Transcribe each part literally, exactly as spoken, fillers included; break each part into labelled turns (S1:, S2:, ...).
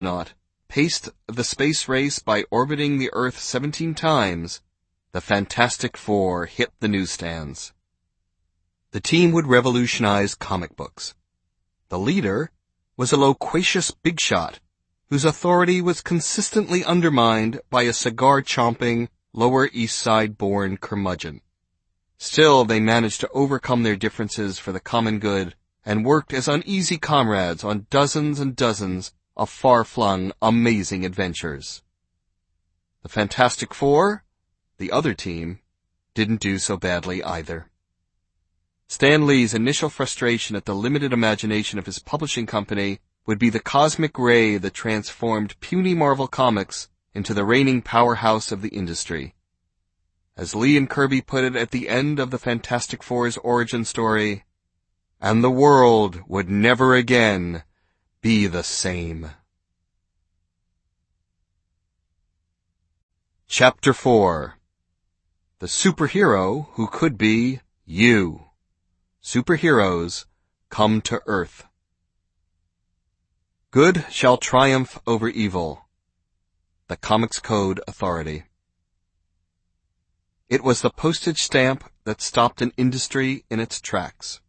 S1: not paced the space race by orbiting the Earth seventeen times, the Fantastic Four hit the newsstands. The team would revolutionize comic books. The leader was a loquacious big shot, whose authority was consistently undermined by a cigar-chomping, Lower East Side-born curmudgeon. Still, they managed to overcome their differences for the common good and worked as uneasy comrades on dozens and dozens of far-flung, amazing adventures. The Fantastic Four, the other team, didn't do so badly either. Stan Lee's initial frustration at the limited imagination of his publishing company would be the cosmic ray that transformed puny Marvel Comics into the reigning powerhouse of the industry. As Lee and Kirby put it at the end of the Fantastic Four's origin story, and the world would never again be the same. Chapter four. The Superhero Who Could Be You. Superheroes Come to Earth. Good shall triumph over evil. The Comics Code Authority. It was the postage stamp that stopped an industry in its tracks.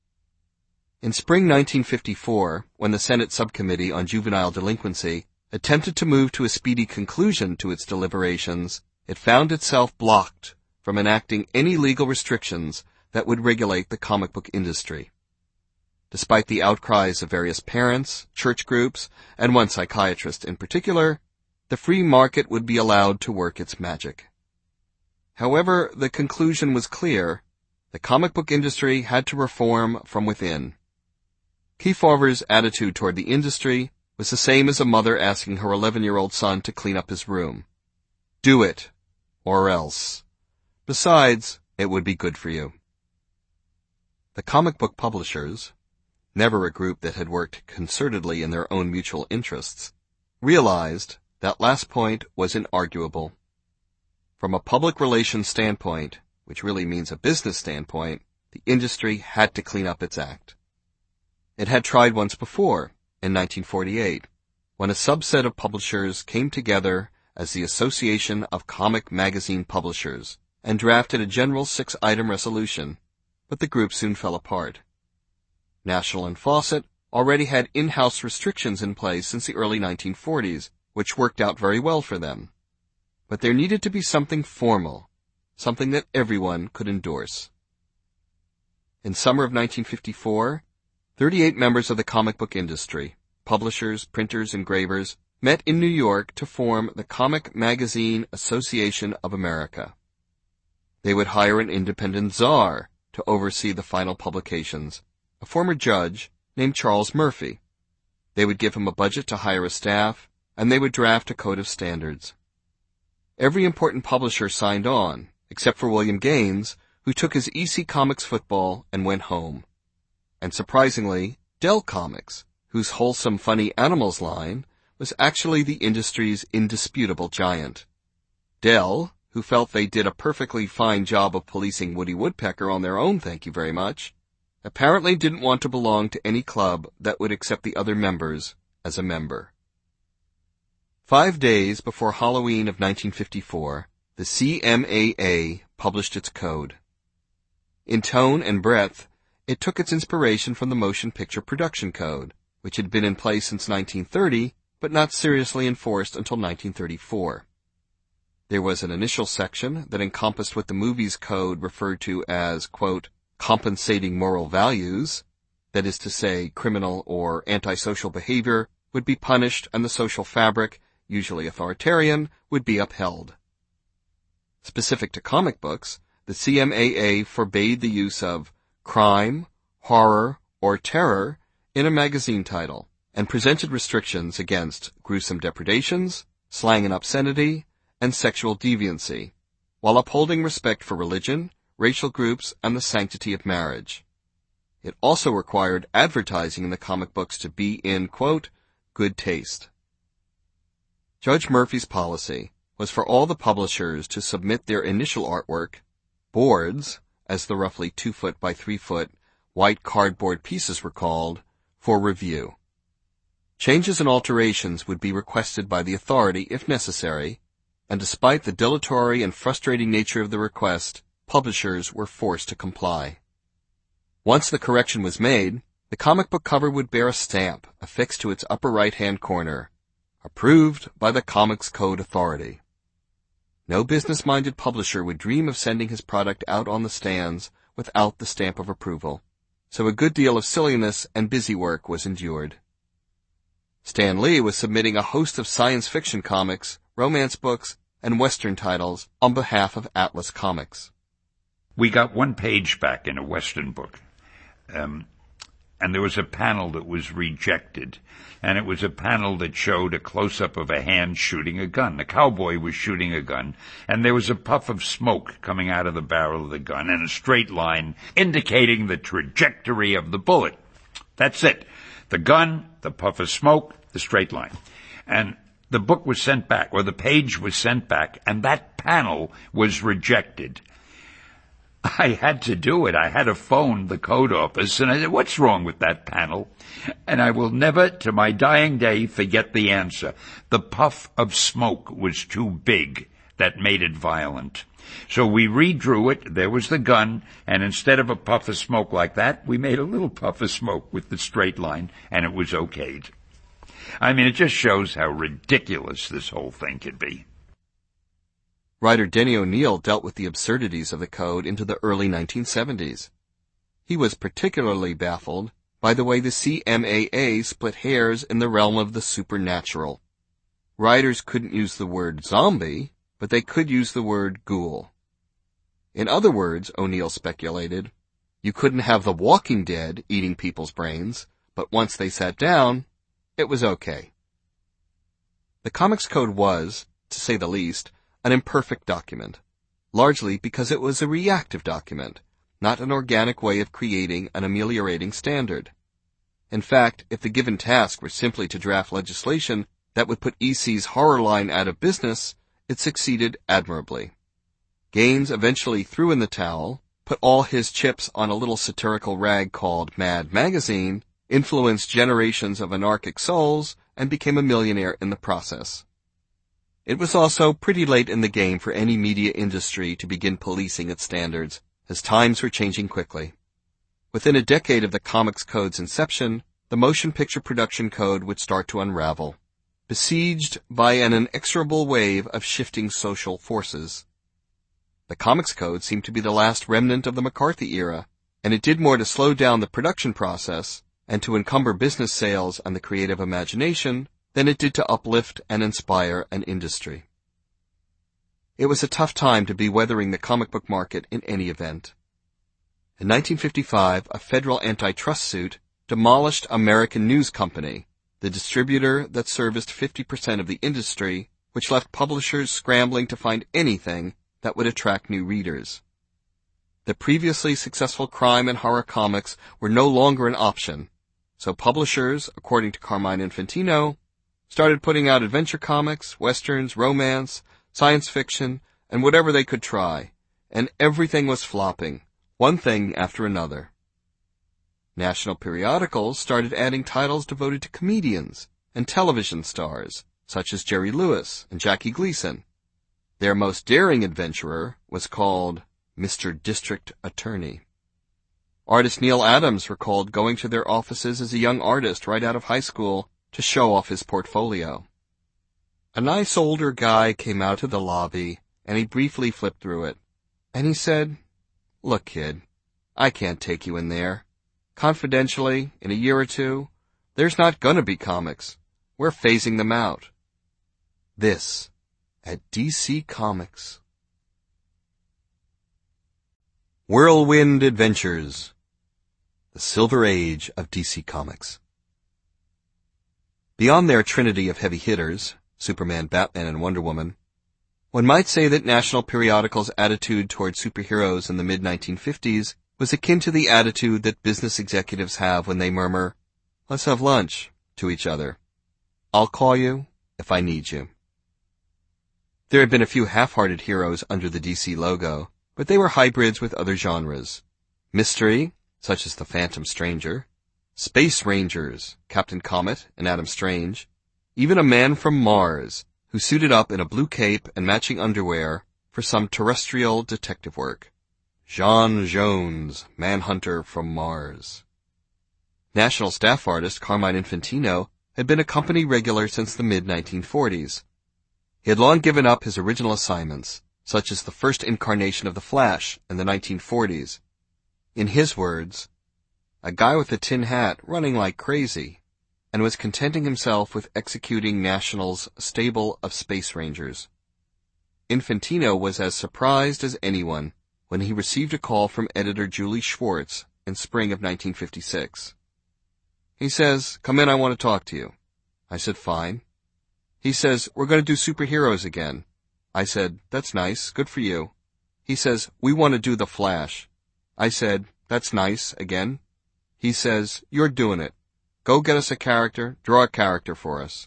S1: In spring nineteen fifty-four, when the Senate Subcommittee on Juvenile Delinquency attempted to move to a speedy conclusion to its deliberations, it found itself blocked from enacting any legal restrictions that would regulate the comic book industry. Despite the outcries of various parents, church groups, and one psychiatrist in particular, the free market would be allowed to work its magic. However, the conclusion was clear. The comic book industry had to reform from within. Kefauver's attitude toward the industry was the same as a mother asking her eleven-year-old son to clean up his room. Do it, or else. Besides, it would be good for you. The comic book publishers, never a group that had worked concertedly in their own mutual interests, realized that last point was inarguable. From a public relations standpoint, which really means a business standpoint, the industry had to clean up its act. It had tried once before, in nineteen forty-eight, when a subset of publishers came together as the Association of Comic Magazine Publishers and drafted a general six-item resolution, but the group soon fell apart. National and Fawcett already had in-house restrictions in place since the early nineteen forties, which worked out very well for them. But there needed to be something formal, something that everyone could endorse. In summer of nineteen fifty-four, thirty-eight members of the comic book industry, publishers, printers, engravers, met in New York to form the Comic Magazine Association of America. They would hire an independent czar to oversee the final publications, a former judge named Charles Murphy. They would give him a budget to hire a staff, and they would draft a code of standards. Every important publisher signed on, except for William Gaines, who took his E C Comics football and went home. And surprisingly, Dell Comics, whose wholesome funny animals line was actually the industry's indisputable giant. Dell, who felt they did a perfectly fine job of policing Woody Woodpecker on their own, thank you very much, apparently didn't want to belong to any club that would accept the other members as a member. Five days before Halloween of nineteen fifty-four, the C M A A published its code. In tone and breadth, it took its inspiration from the Motion Picture Production Code, which had been in place since nineteen thirty, but not seriously enforced until nineteen thirty-four. There was an initial section that encompassed what the movies code referred to as, quote, compensating moral values, that is to say, criminal or antisocial behavior would be punished and the social fabric, usually authoritarian, would be upheld. Specific to comic books, the C M A A forbade the use of crime, horror, or terror in a magazine title, and presented restrictions against gruesome depredations, slang and obscenity, and sexual deviancy, while upholding respect for religion, racial groups, and the sanctity of marriage. It also required advertising in the comic books to be in, quote, good taste. Judge Murphy's policy was for all the publishers to submit their initial artwork, boards, as the roughly two foot by three foot white cardboard pieces were called, for review. Changes and alterations would be requested by the authority if necessary, and despite the dilatory and frustrating nature of the request, publishers were forced to comply. Once the correction was made, the comic book cover would bear a stamp affixed to its upper right-hand corner, approved by the Comics Code Authority. No business-minded publisher would dream of sending his product out on the stands without the stamp of approval, so a good deal of silliness and busy work was endured. Stan Lee was submitting a host of science fiction comics, romance books, and Western titles on behalf of Atlas Comics.
S2: We got one page back in a Western book, um, and there was a panel that was rejected, and it was a panel that showed a close-up of a hand shooting a gun. The cowboy was shooting a gun, and there was a puff of smoke coming out of the barrel of the gun, and a straight line indicating the trajectory of the bullet. That's it. The gun, the puff of smoke, the straight line. And the book was sent back, or the page was sent back, and that panel was rejected. I had to do it. I had to phone the code office, and I said, what's wrong with that panel? And I will never, to my dying day, forget the answer. The puff of smoke was too big. That made it violent. So we redrew it. There was the gun, and instead of a puff of smoke like that, we made a little puff of smoke with the straight line, and it was okayed. I mean, it just shows how ridiculous this whole thing could be.
S1: Writer Denny O'Neil dealt with the absurdities of the code into the early nineteen seventies. He was particularly baffled by the way the C M A A split hairs in the realm of the supernatural. Writers couldn't use the word zombie, but they could use the word ghoul. In other words, O'Neil speculated, you couldn't have the Walking Dead eating people's brains, but once they sat down, it was okay. The Comics Code was, to say the least, an imperfect document, largely because it was a reactive document, not an organic way of creating an ameliorating standard. In fact, if the given task were simply to draft legislation that would put E C's horror line out of business, it succeeded admirably. Gaines eventually threw in the towel, put all his chips on a little satirical rag called Mad Magazine, influenced generations of anarchic souls, and became a millionaire in the process. It was also pretty late in the game for any media industry to begin policing its standards, as times were changing quickly. Within a decade of the Comics Code's inception, the motion picture production code would start to unravel, besieged by an inexorable wave of shifting social forces. The Comics Code seemed to be the last remnant of the McCarthy era, and it did more to slow down the production process and to encumber business sales and the creative imagination than it did to uplift and inspire an industry. It was a tough time to be weathering the comic book market in any event. In nineteen fifty-five, a federal antitrust suit demolished American News Company, the distributor that serviced fifty percent of the industry, which left publishers scrambling to find anything that would attract new readers. The previously successful crime and horror comics were no longer an option, so publishers, according to Carmine Infantino, started putting out adventure comics, westerns, romance, science fiction, and whatever they could try, and everything was flopping, one thing after another. National periodicals started adding titles devoted to comedians and television stars, such as Jerry Lewis and Jackie Gleason. Their most daring adventurer was called Mister District Attorney. Artist Neil Adams recalled going to their offices as a young artist right out of high school to show off his portfolio. A nice older guy came out to the lobby, and he briefly flipped through it. And he said, "Look, kid, I can't take you in there. Confidentially, in a year or two, there's not gonna be comics. We're phasing them out." This, at D C Comics. Whirlwind Adventures. The Silver Age of D C Comics. Beyond their trinity of heavy hitters, Superman, Batman, and Wonder Woman, one might say that National Periodical's attitude toward superheroes in the mid nineteen fifties was akin to the attitude that business executives have when they murmur, "Let's have lunch," to each other. "I'll call you if I need you." There had been a few half-hearted heroes under the D C logo, but they were hybrids with other genres. Mystery, such as the Phantom Stranger, Space Rangers, Captain Comet and Adam Strange, even a man from Mars who suited up in a blue cape and matching underwear for some terrestrial detective work. J'onn J'onzz, Manhunter from Mars. National staff artist Carmine Infantino had been a company regular since the mid nineteen forties. He had long given up his original assignments, such as the first incarnation of the Flash in the nineteen forties. In his words, a guy with a tin hat running like crazy, and was contenting himself with executing National's stable of Space Rangers. Infantino was as surprised as anyone when he received a call from editor Julie Schwartz in spring of nineteen fifty-six. He says, "Come in, I want to talk to you." I said, "Fine." He says, "We're going to do superheroes again." I said, "That's nice, good for you." He says, "We want to do the Flash." I said, "That's nice, again." He says, "You're doing it. Go get us a character, draw a character for us."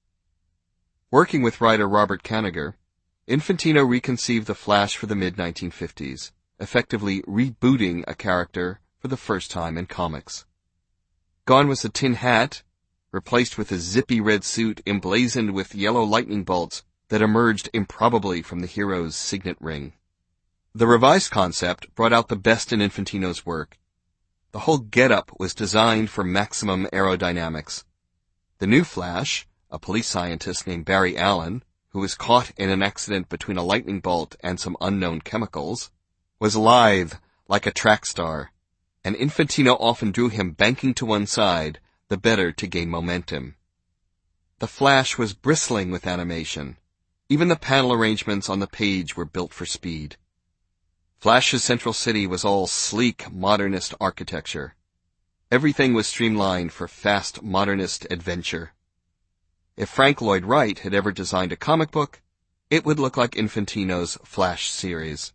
S1: Working with writer Robert Kanigher, Infantino reconceived the Flash for the mid nineteen fifties, effectively rebooting a character for the first time in comics. Gone was the tin hat, replaced with a zippy red suit emblazoned with yellow lightning bolts that emerged improbably from the hero's signet ring. The revised concept brought out the best in Infantino's work. The whole getup was designed for maximum aerodynamics. The new Flash, a police scientist named Barry Allen, who was caught in an accident between a lightning bolt and some unknown chemicals, was lithe like a track star, and Infantino often drew him banking to one side, the better to gain momentum. The Flash was bristling with animation. Even the panel arrangements on the page were built for speed. Flash's central city was all sleek, modernist architecture. Everything was streamlined for fast, modernist adventure. If Frank Lloyd Wright had ever designed a comic book, it would look like Infantino's Flash series.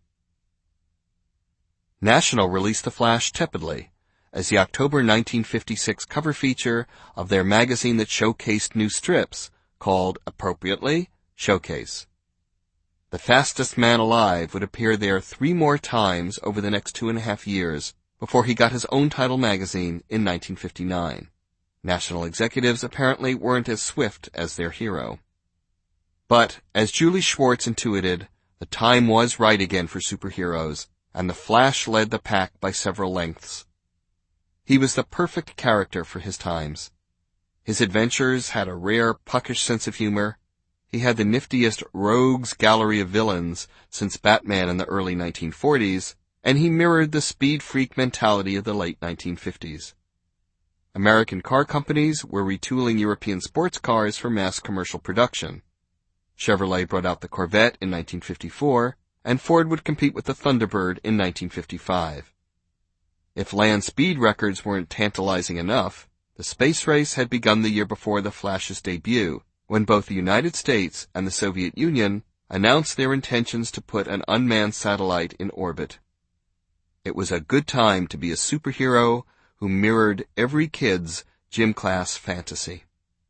S1: National released the Flash tepidly, as the October nineteen fifty-six cover feature of their magazine that showcased new strips, called, appropriately, Showcase. The fastest man alive would appear there three more times over the next two and a half years before he got his own title magazine in nineteen fifty-nine. National executives apparently weren't as swift as their hero. But, as Julie Schwartz intuited, the time was right again for superheroes, and the Flash led the pack by several lengths. He was the perfect character for his times. His adventures had a rare, puckish sense of humor. He had the niftiest rogues gallery of villains since Batman in the early nineteen forties, and he mirrored the speed freak mentality of the late nineteen fifties. American car companies were retooling European sports cars for mass commercial production. Chevrolet brought out the Corvette in nineteen fifty-four, and Ford would compete with the Thunderbird in nineteen fifty-five. If land speed records weren't tantalizing enough, the space race had begun the year before the Flash's debut, when both the United States and the Soviet Union announced their intentions to put an unmanned satellite in orbit. It was a good time to be a superhero who mirrored every kid's gym class fantasy.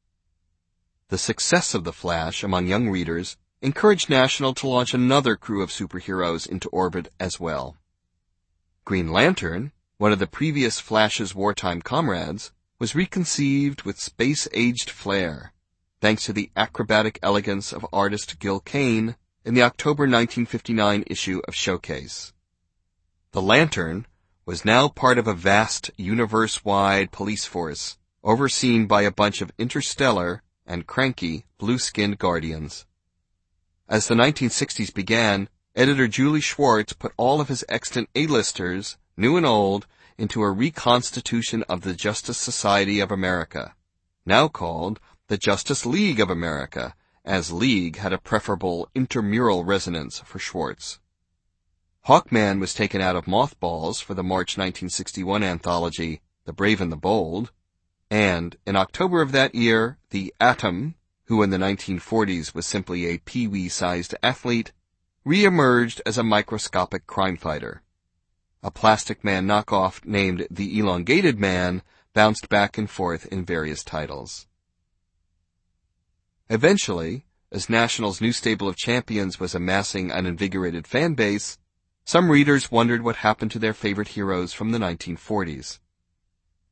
S1: The success of The Flash among young readers encouraged National to launch another crew of superheroes into orbit as well. Green Lantern, one of the previous Flash's wartime comrades, was reconceived with space-aged flair, thanks to the acrobatic elegance of artist Gil Kane in the October nineteen fifty-nine issue of Showcase. The Lantern was now part of a vast, universe-wide police force, overseen by a bunch of interstellar and cranky, blue-skinned guardians. As the nineteen sixties began, editor Julie Schwartz put all of his extant A-listers, new and old, into a reconstitution of the Justice Society of America, now called the Justice League of America, as League had a preferable intramural resonance for Schwartz. Hawkman was taken out of mothballs for the March nineteen sixty-one anthology, The Brave and the Bold, and in October of that year, the Atom, who in the nineteen forties was simply a pee-wee-sized athlete, re-emerged as a microscopic crime fighter. A Plastic Man knockoff named the Elongated Man bounced back and forth in various titles. Eventually, as National's new stable of champions was amassing an invigorated fan base, some readers wondered what happened to their favorite heroes from the nineteen forties.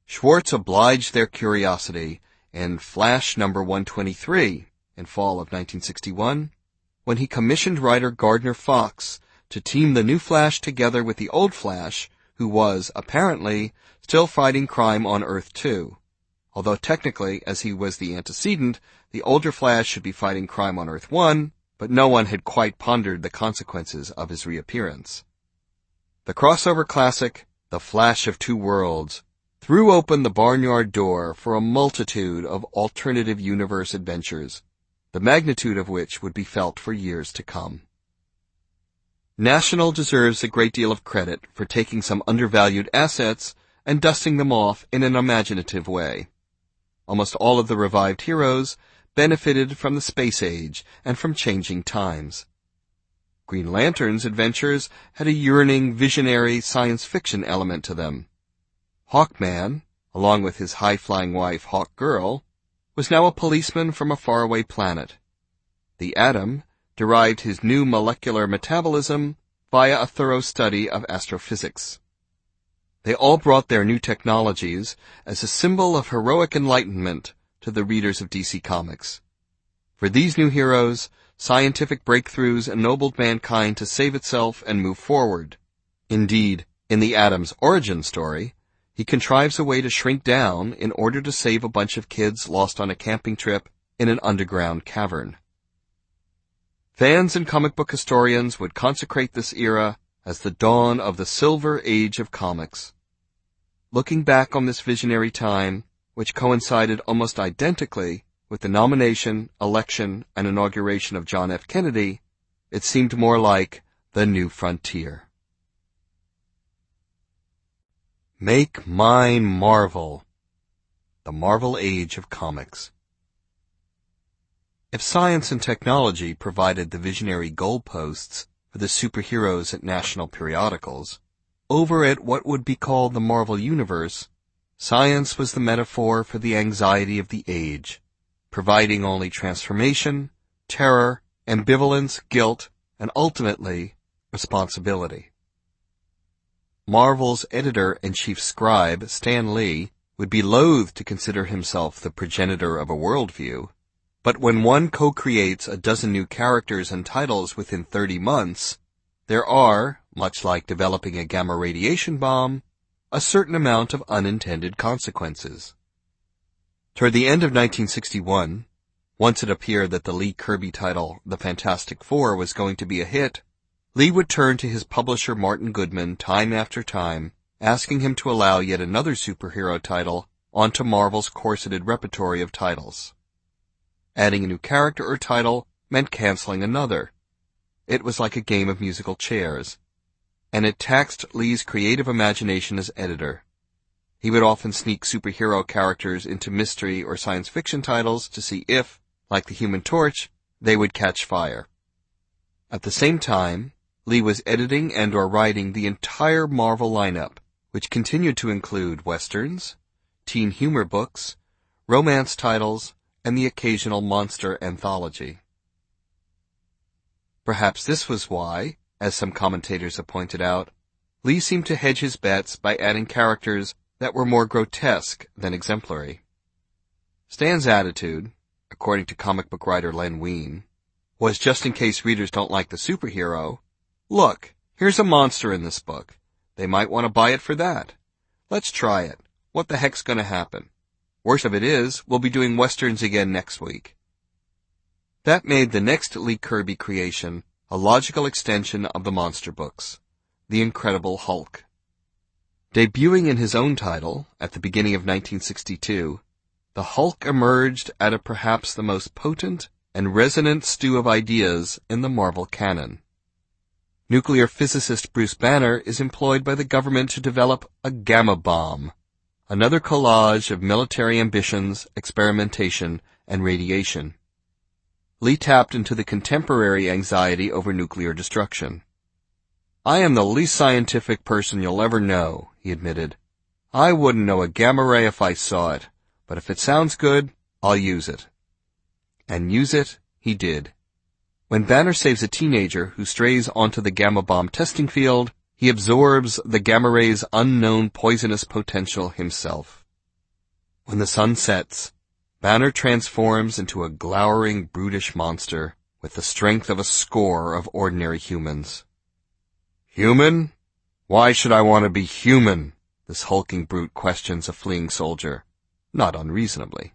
S1: Schwartz obliged their curiosity in Flash number one twenty-three in fall of nineteen sixty-one, when he commissioned writer Gardner Fox to team the new Flash together with the old Flash, who was, apparently, still fighting crime on Earth two. Although technically, as he was the antecedent, the older Flash should be fighting crime on Earth one, but no one had quite pondered the consequences of his reappearance. The crossover classic, The Flash of Two Worlds, threw open the barnyard door for a multitude of alternative universe adventures, the magnitude of which would be felt for years to come. National deserves a great deal of credit for taking some undervalued assets and dusting them off in an imaginative way. Almost all of the revived heroes benefited from the space age and from changing times. Green Lantern's adventures had a yearning, visionary science fiction element to them. Hawkman, along with his high-flying wife Hawkgirl, was now a policeman from a faraway planet. The Atom derived his new molecular metabolism via a thorough study of astrophysics. They all brought their new technologies as a symbol of heroic enlightenment to the readers of D C Comics. For these new heroes, scientific breakthroughs ennobled mankind to save itself and move forward. Indeed, in the Atom's origin story, he contrives a way to shrink down in order to save a bunch of kids lost on a camping trip in an underground cavern. Fans and comic book historians would consecrate this era as the dawn of the Silver Age of comics. Looking back on this visionary time, which coincided almost identically with the nomination, election, and inauguration of John F. Kennedy, it seemed more like the new frontier. Make mine Marvel. The Marvel Age of Comics. If science and technology provided the visionary goalposts for the superheroes at national periodicals, over at what would be called the Marvel Universe, science was the metaphor for the anxiety of the age, providing only transformation, terror, ambivalence, guilt, and ultimately, responsibility. Marvel's editor-in-chief scribe, Stan Lee, would be loath to consider himself the progenitor of a worldview, but when one co-creates a dozen new characters and titles within thirty months, there are, much like developing a gamma radiation bomb, a certain amount of unintended consequences. Toward the end of nineteen sixty-one, once it appeared that the Lee Kirby title, The Fantastic Four, was going to be a hit, Lee would turn to his publisher Martin Goodman time after time, asking him to allow yet another superhero title onto Marvel's corseted repertory of titles. Adding a new character or title meant canceling another. It was like a game of musical chairs, and it taxed Lee's creative imagination as editor. He would often sneak superhero characters into mystery or science fiction titles to see if, like the Human Torch, they would catch fire. At the same time, Lee was editing and or writing the entire Marvel lineup, which continued to include westerns, teen humor books, romance titles, and the occasional monster anthology. Perhaps this was why, as some commentators have pointed out, Lee seemed to hedge his bets by adding characters that were more grotesque than exemplary. Stan's attitude, according to comic book writer Len Wein, was just in case readers don't like the superhero, look, here's a monster in this book. They might want to buy it for that. Let's try it. What the heck's going to happen? Worst of it is, we'll be doing westerns again next week. That made the next Lee Kirby creation a logical extension of the monster books, The Incredible Hulk. Debuting in his own title at the beginning of nineteen sixty-two, the Hulk emerged out of perhaps the most potent and resonant stew of ideas in the Marvel canon. Nuclear physicist Bruce Banner is employed by the government to develop a gamma bomb, another collage of military ambitions, experimentation, and radiation. Lee tapped into the contemporary anxiety over nuclear destruction. I am the least scientific person you'll ever know, he admitted. I wouldn't know a gamma ray if I saw it, but if it sounds good, I'll use it. And use it he did. When Banner saves a teenager who strays onto the gamma bomb testing field, he absorbs the gamma ray's unknown poisonous potential himself. When the sun sets, Banner transforms into a glowering, brutish monster with the strength of a score of ordinary humans. Human? Why should I want to be human? This hulking brute questions a fleeing soldier, not unreasonably.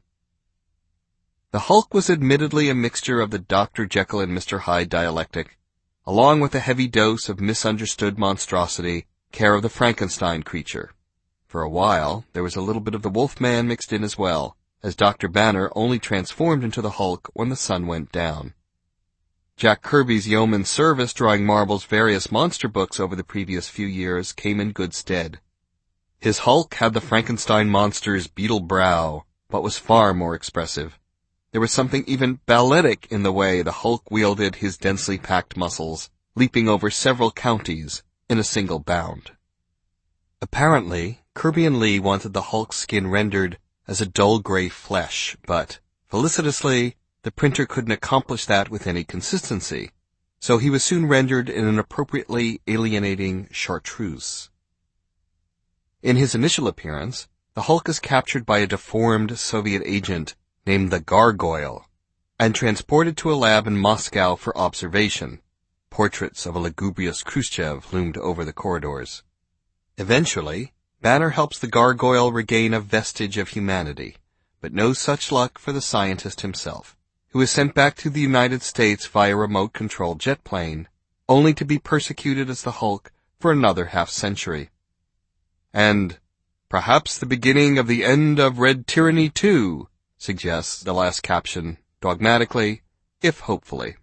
S1: The Hulk was admittedly a mixture of the Doctor Jekyll and Mister Hyde dialectic, along with a heavy dose of misunderstood monstrosity, care of the Frankenstein creature. For a while, there was a little bit of the Wolfman mixed in as well, as Doctor Banner only transformed into the Hulk when the sun went down. Jack Kirby's yeoman service drawing Marvel's various monster books over the previous few years came in good stead. His Hulk had the Frankenstein monster's beetle brow, but was far more expressive. There was something even balletic in the way the Hulk wielded his densely packed muscles, leaping over several counties in a single bound. Apparently, Kirby and Lee wanted the Hulk's skin rendered as a dull gray flesh, but, felicitously, the printer couldn't accomplish that with any consistency, so he was soon rendered in an appropriately alienating chartreuse. In his initial appearance, the Hulk is captured by a deformed Soviet agent named the Gargoyle, and transported to a lab in Moscow for observation. Portraits of a lugubrious Khrushchev loomed over the corridors. Eventually, Banner helps the Gargoyle regain a vestige of humanity, but no such luck for the scientist himself, who is sent back to the United States via remote-controlled jet plane, only to be persecuted as the Hulk for another half-century. And perhaps the beginning of the end of Red Tyranny too, suggests the last caption, dogmatically, if hopefully.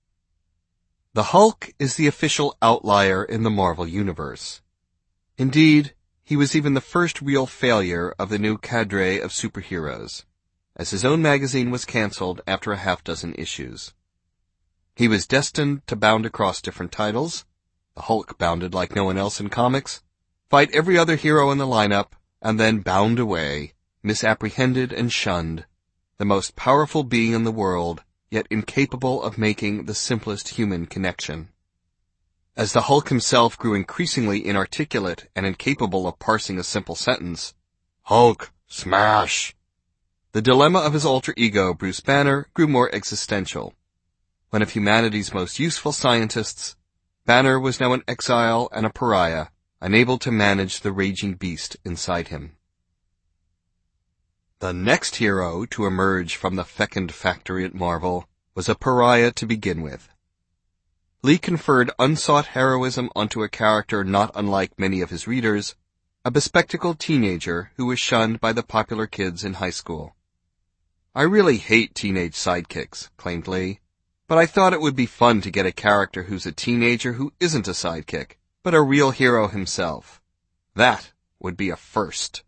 S1: The Hulk is the official outlier in the Marvel Universe. Indeed, he was even the first real failure of the new cadre of superheroes, as his own magazine was cancelled after a half dozen issues. He was destined to bound across different titles. The Hulk bounded like no one else in comics, fight every other hero in the lineup, and then bound away, misapprehended and shunned, the most powerful being in the world, yet incapable of making the simplest human connection. As the Hulk himself grew increasingly inarticulate and incapable of parsing a simple sentence, Hulk, smash! The dilemma of his alter ego, Bruce Banner, grew more existential. One of humanity's most useful scientists, Banner was now an exile and a pariah, unable to manage the raging beast inside him. The next hero to emerge from the fecund factory at Marvel was a pariah to begin with. Lee conferred unsought heroism onto a character not unlike many of his readers, a bespectacled teenager who was shunned by the popular kids in high school. I really hate teenage sidekicks, claimed Lee, but I thought it would be fun to get a character who's a teenager who isn't a sidekick, but a real hero himself. That would be a first.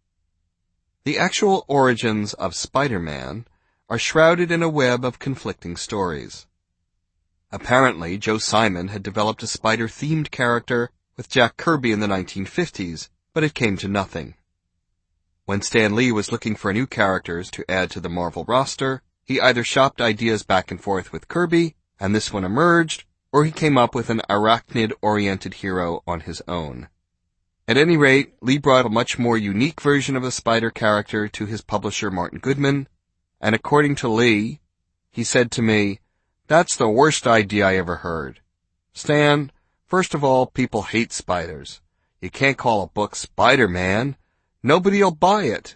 S1: The actual origins of Spider-Man are shrouded in a web of conflicting stories. Apparently, Joe Simon had developed a spider-themed character with Jack Kirby in the nineteen fifties, but it came to nothing. When Stan Lee was looking for new characters to add to the Marvel roster, he either shopped ideas back and forth with Kirby, and this one emerged, or he came up with an arachnid-oriented hero on his own. At any rate, Lee brought a much more unique version of the Spider character to his publisher Martin Goodman, and according to Lee, he said to me, "That's the worst idea I ever heard. Stan, first of all, people hate spiders. You can't call a book Spider-Man. Nobody'll buy it."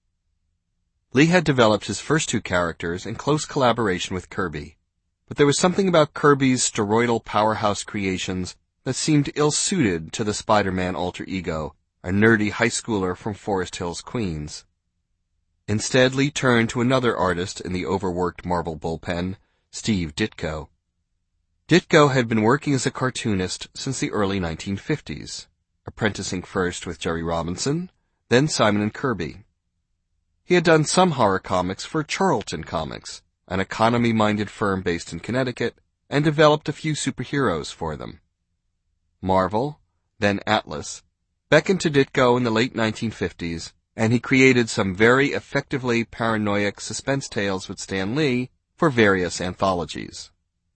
S1: Lee had developed his first two characters in close collaboration with Kirby, but there was something about Kirby's steroidal powerhouse creations that seemed ill-suited to the Spider-Man alter ego, a nerdy high schooler from Forest Hills, Queens. Instead, Lee turned to another artist in the overworked Marvel bullpen, Steve Ditko. Ditko had been working as a cartoonist since the early nineteen fifties, apprenticing first with Jerry Robinson, then Simon and Kirby. He had done some horror comics for Charlton Comics, an economy-minded firm based in Connecticut, and developed a few superheroes for them. Marvel, then Atlas, beckoned to Ditko in the late nineteen fifties, and he created some very effectively paranoid suspense tales with Stan Lee for various anthologies.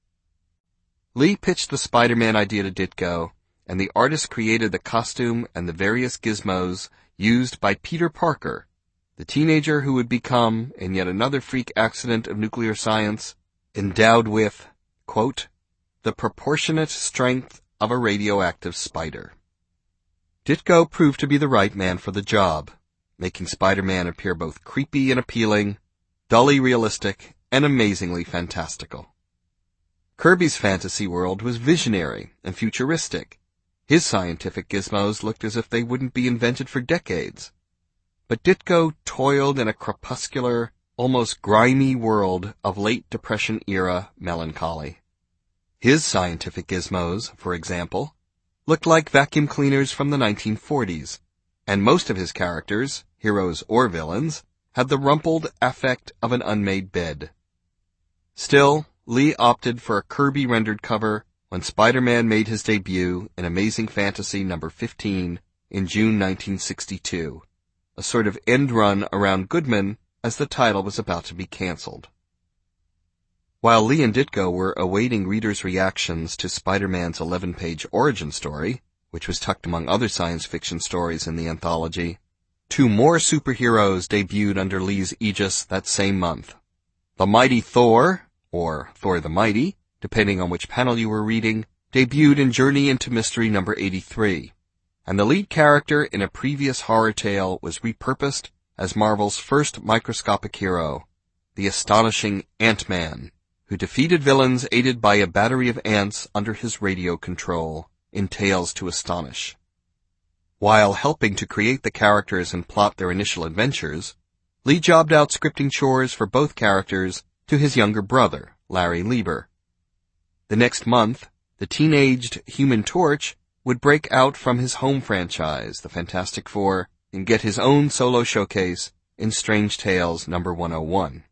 S1: Lee pitched the Spider-Man idea to Ditko, and the artist created the costume and the various gizmos used by Peter Parker, the teenager who would become, in yet another freak accident of nuclear science, endowed with, quote, the proportionate strength of a radioactive spider. Ditko proved to be the right man for the job, making Spider-Man appear both creepy and appealing, dully realistic, and amazingly fantastical. Kirby's fantasy world was visionary and futuristic. His scientific gizmos looked as if they wouldn't be invented for decades. But Ditko toiled in a crepuscular, almost grimy world of late Depression-era melancholy. His scientific gizmos, for example, looked like vacuum cleaners from the nineteen forties, and most of his characters, heroes or villains, had the rumpled affect of an unmade bed. Still, Lee opted for a Kirby-rendered cover when Spider-Man made his debut in Amazing Fantasy number fifteen in June nineteen sixty-two, a sort of end run around Goodman as the title was about to be canceled. While Lee and Ditko were awaiting readers' reactions to Spider-Man's eleven-page origin story, which was tucked among other science fiction stories in the anthology, two more superheroes debuted under Lee's aegis that same month. The Mighty Thor, or Thor the Mighty, depending on which panel you were reading, debuted in Journey into Mystery number eighty-three, and the lead character in a previous horror tale was repurposed as Marvel's first microscopic hero, the astonishing Ant-Man, who defeated villains aided by a battery of ants under his radio control in Tales to Astonish. While helping to create the characters and plot their initial adventures, Lee jobbed out scripting chores for both characters to his younger brother, Larry Lieber. The next month, the teenaged Human Torch would break out from his home franchise, the Fantastic Four, and get his own solo showcase in Strange Tales number one oh one.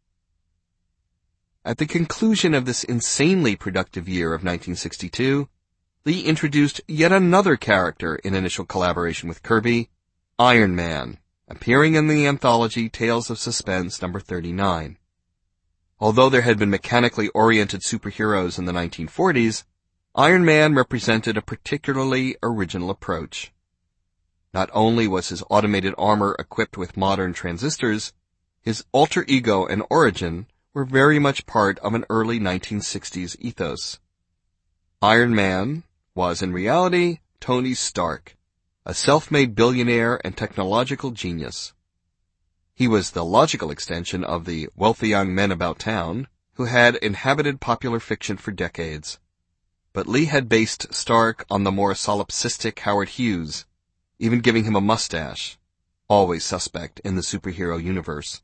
S1: At the conclusion of this insanely productive year of nineteen sixty-two, Lee introduced yet another character in initial collaboration with Kirby, Iron Man, appearing in the anthology Tales of Suspense number thirty-nine. Although there had been mechanically oriented superheroes in the nineteen forties, Iron Man represented a particularly original approach. Not only was his automated armor equipped with modern transistors, his alter ego and origin were very much part of an early nineteen sixties ethos. Iron Man was in reality Tony Stark, a self-made billionaire and technological genius. He was the logical extension of the wealthy young men about town who had inhabited popular fiction for decades. But Lee had based Stark on the more solipsistic Howard Hughes, even giving him a mustache, always suspect in the superhero universe.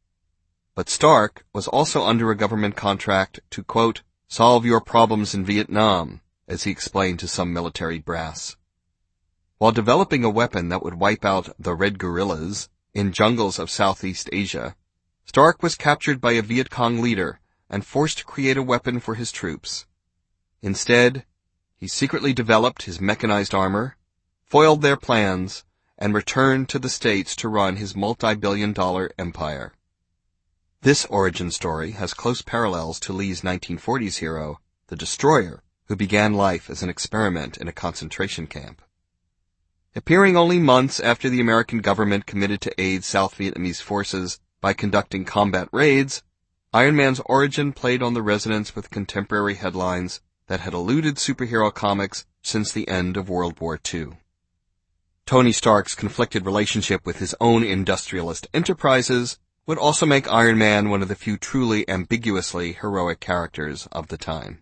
S1: But Stark was also under a government contract to, quote, solve your problems in Vietnam, as he explained to some military brass. While developing a weapon that would wipe out the Red Guerrillas in jungles of Southeast Asia, Stark was captured by a Viet Cong leader and forced to create a weapon for his troops. Instead, he secretly developed his mechanized armor, foiled their plans, and returned to the States to run his multi-billion dollar empire. This origin story has close parallels to Lee's nineteen forties hero, the Destroyer, who began life as an experiment in a concentration camp. Appearing only months after the American government committed to aid South Vietnamese forces by conducting combat raids, Iron Man's origin played on the resonance with contemporary headlines that had eluded superhero comics since the end of World War Two. Tony Stark's conflicted relationship with his own industrialist enterprises would also make Iron Man one of the few truly ambiguously heroic characters of the time.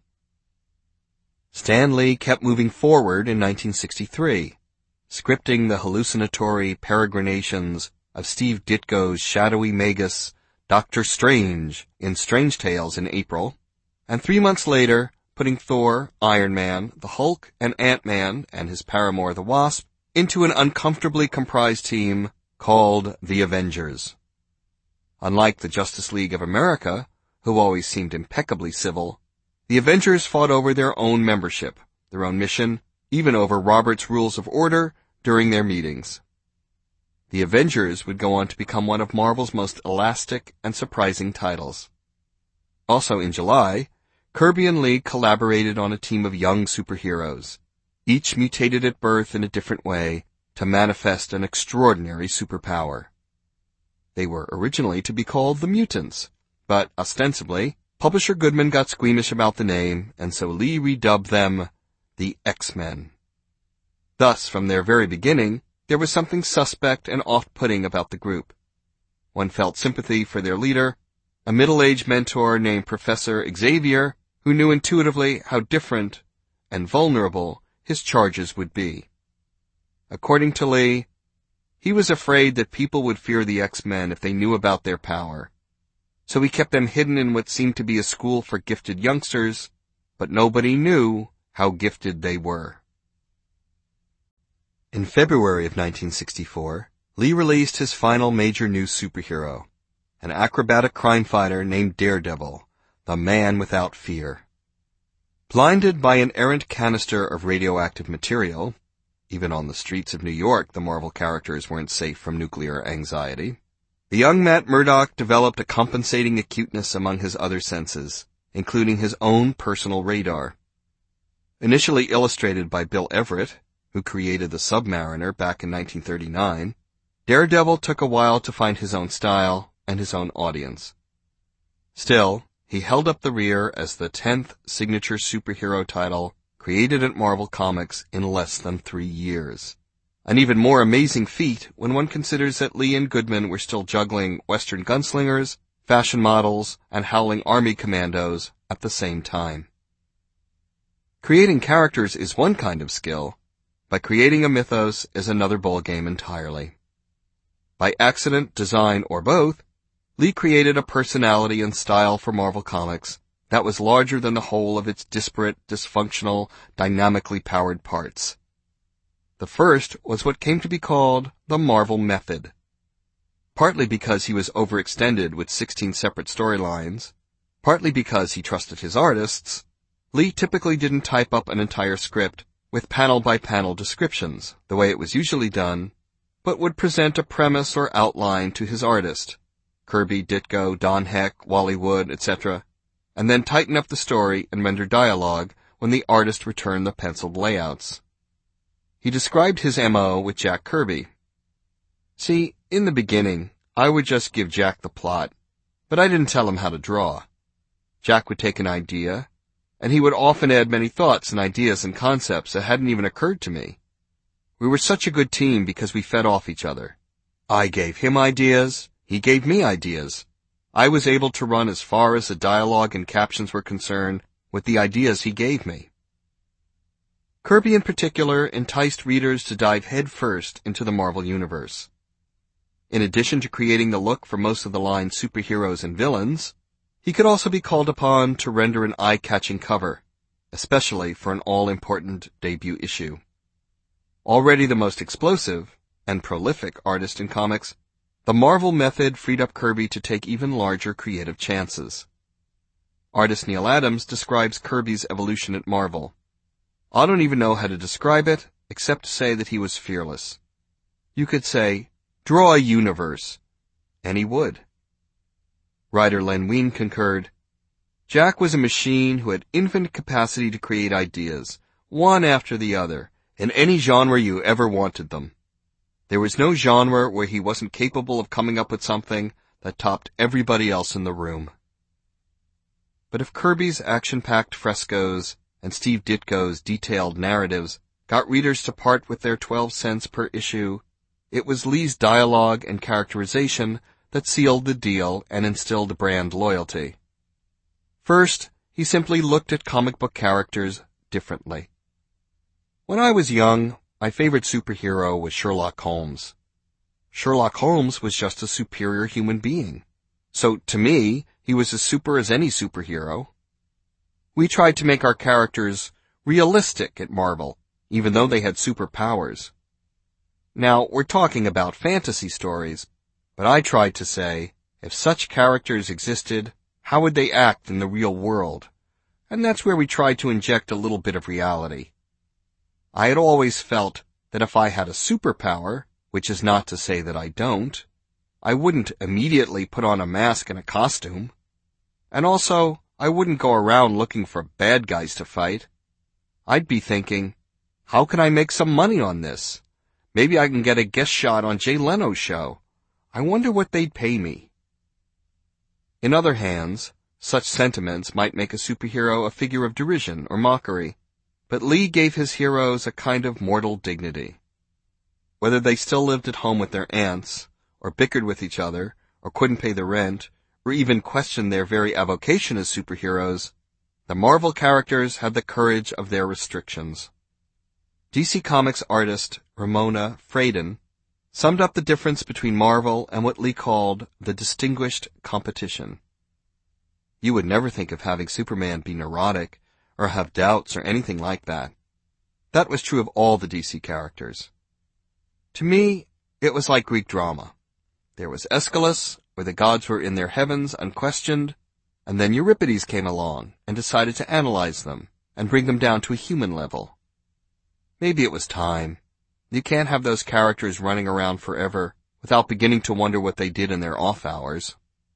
S1: Stan Lee kept moving forward in nineteen sixty-three, scripting the hallucinatory peregrinations of Steve Ditko's shadowy Magus, Doctor Strange, in Strange Tales in April, and three months later, putting Thor, Iron Man, the Hulk, and Ant-Man, and his paramour the Wasp, into an uncomfortably comprised team called the Avengers. Unlike the Justice League of America, who always seemed impeccably civil, the Avengers fought over their own membership, their own mission, even over Robert's Rules of Order during their meetings. The Avengers would go on to become one of Marvel's most elastic and surprising titles. Also in July, Kirby and Lee collaborated on a team of young superheroes, each mutated at birth in a different way to manifest an extraordinary superpower. They were originally to be called the Mutants, but ostensibly, publisher Goodman got squeamish about the name, and so Lee redubbed them the X-Men. Thus, from their very beginning, there was something suspect and off-putting about the group. One felt sympathy for their leader, a middle-aged mentor named Professor Xavier, who knew intuitively how different and vulnerable his charges would be. According to Lee, he was afraid that people would fear the X-Men if they knew about their power. So he kept them hidden in what seemed to be a school for gifted youngsters, but nobody knew how gifted they were. In February of nineteen sixty-four, Lee released his final major new superhero, an acrobatic crime fighter named Daredevil, the Man Without Fear. Blinded by an errant canister of radioactive material, even on the streets of New York, the Marvel characters weren't safe from nuclear anxiety. The young Matt Murdock developed a compensating acuteness among his other senses, including his own personal radar. Initially illustrated by Bill Everett, who created the Submariner back in nineteen thirty-nine, Daredevil took a while to find his own style and his own audience. Still, he held up the rear as the tenth signature superhero title created at Marvel Comics in less than three years. An even more amazing feat when one considers that Lee and Goodman were still juggling Western gunslingers, fashion models, and howling army commandos at the same time. Creating characters is one kind of skill, but creating a mythos is another ballgame entirely. By accident, design, or both, Lee created a personality and style for Marvel Comics that was larger than the whole of its disparate, dysfunctional, dynamically powered parts. The first was what came to be called the Marvel Method. Partly because he was overextended with sixteen separate storylines, partly because he trusted his artists, Lee typically didn't type up an entire script with panel-by-panel descriptions, the way it was usually done, but would present a premise or outline to his artist, Kirby, Ditko, Don Heck, Wally Wood, et cetera, and then tighten up the story and render dialogue when the artist returned the penciled layouts. He described his M O with Jack Kirby. See, in the beginning, I would just give Jack the plot, but I didn't tell him how to draw. Jack would take an idea, and he would often add many thoughts and ideas and concepts that hadn't even occurred to me. We were such a good team because we fed off each other. I gave him ideas, he gave me ideas. I was able to run as far as the dialogue and captions were concerned with the ideas he gave me. Kirby in particular enticed readers to dive headfirst into the Marvel Universe. In addition to creating the look for most of the line's superheroes and villains, he could also be called upon to render an eye-catching cover, especially for an all-important debut issue. Already the most explosive and prolific artist in comics, the Marvel Method freed up Kirby to take even larger creative chances. Artist Neil Adams describes Kirby's evolution at Marvel. I don't even know how to describe it, except to say that he was fearless. You could say, draw a universe, and he would. Writer Len Wein concurred, Jack was a machine who had infinite capacity to create ideas, one after the other, in any genre you ever wanted them. There was no genre where he wasn't capable of coming up with something that topped everybody else in the room. But if Kirby's action-packed frescoes and Steve Ditko's detailed narratives got readers to part with their twelve cents per issue, it was Lee's dialogue and characterization that sealed the deal and instilled brand loyalty. First, he simply looked at comic book characters differently. When I was young, my favorite superhero was Sherlock Holmes. Sherlock Holmes was just a superior human being. So, to me, he was as super as any superhero. We tried to make our characters realistic at Marvel, even though they had superpowers. Now, we're talking about fantasy stories, but I tried to say, if such characters existed, how would they act in the real world? And that's where we tried to inject a little bit of reality. I had always felt that if I had a superpower, which is not to say that I don't, I wouldn't immediately put on a mask and a costume. And also, I wouldn't go around looking for bad guys to fight. I'd be thinking, how can I make some money on this? Maybe I can get a guest shot on Jay Leno's show. I wonder what they'd pay me. In other hands, such sentiments might make a superhero a figure of derision or mockery, but Lee gave his heroes a kind of mortal dignity. Whether they still lived at home with their aunts, or bickered with each other, or couldn't pay the rent, or even questioned their very avocation as superheroes, the Marvel characters had the courage of their restrictions. D C Comics artist Ramona Fradon summed up the difference between Marvel and what Lee called the distinguished competition. You would never think of having Superman be neurotic, or have doubts, or anything like that. That was true of all the D C characters. To me, it was like Greek drama. There was Aeschylus, where the gods were in their heavens unquestioned, and then Euripides came along and decided to analyze them and bring them down to a human level. Maybe it was time. You can't have those characters running around forever without beginning to wonder what they did in their off hours.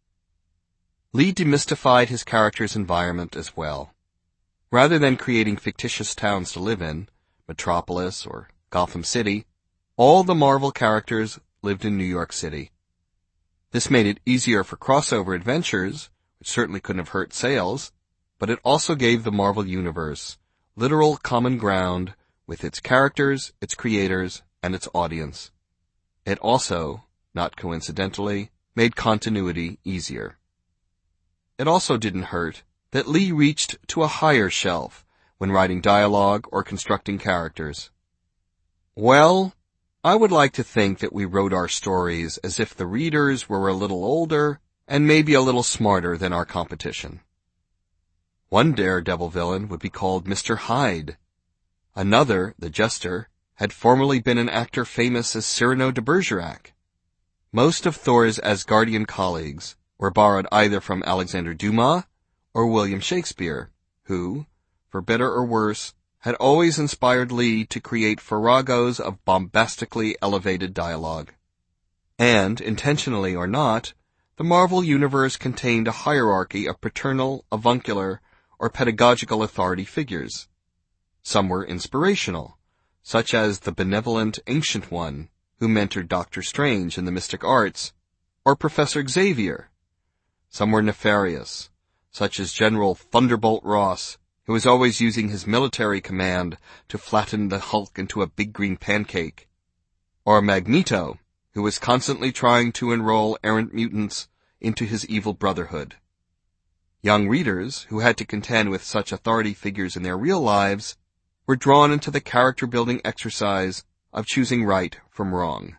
S1: Lee demystified his character's environment as well. Rather than creating fictitious towns to live in, Metropolis or Gotham City, all the Marvel characters lived in New York City. This made it easier for crossover adventures, which certainly couldn't have hurt sales, but it also gave the Marvel Universe literal common ground with its characters, its creators, and its audience. It also, not coincidentally, made continuity easier. It also didn't hurt that Lee reached to a higher shelf when writing dialogue or constructing characters. Well, I would like to think that we wrote our stories as if the readers were a little older and maybe a little smarter than our competition. One daredevil villain would be called Mister Hyde. Another, the Jester, had formerly been an actor famous as Cyrano de Bergerac. Most of Thor's Asgardian colleagues were borrowed either from Alexander Dumas or William Shakespeare, who, for better or worse, had always inspired Lee to create farragos of bombastically elevated dialogue. And, intentionally or not, the Marvel Universe contained a hierarchy of paternal, avuncular, or pedagogical authority figures. Some were inspirational, such as the benevolent Ancient One, who mentored Doctor Strange in the mystic arts, or Professor Xavier. Some were nefarious, such as General Thunderbolt Ross, who was always using his military command to flatten the Hulk into a big green pancake, or Magneto, who was constantly trying to enroll errant mutants into his evil brotherhood. Young readers, who had to contend with such authority figures in their real lives, were drawn into the character-building exercise of choosing right from wrong.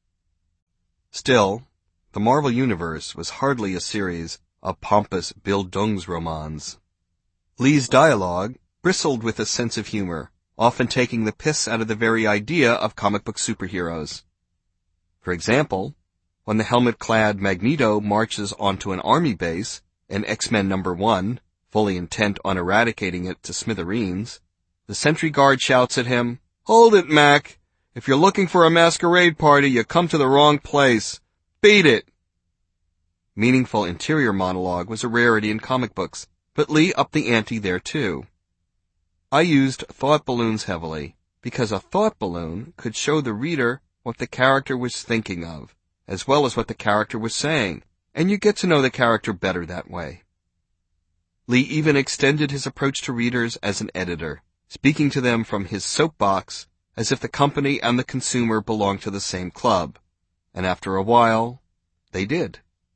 S1: Still, the Marvel Universe was hardly a series of pompous Bildungsromans. Lee's dialogue bristled with a sense of humor, often taking the piss out of the very idea of comic book superheroes. For example, when the helmet-clad Magneto marches onto an army base, in X-Men number one, fully intent on eradicating it to smithereens, the sentry guard shouts at him, "Hold it, Mac! If you're looking for a masquerade party, you come to the wrong place. Beat it!" Meaningful interior monologue was a rarity in comic books, but Lee upped the ante there too. I used thought balloons heavily, because a thought balloon could show the reader what the character was thinking of, as well as what the character was saying, and you get to know the character better that way. Lee even extended his approach to readers as an editor, speaking to them from his soapbox as if the company and the consumer belonged to the same club, and after a while, they did.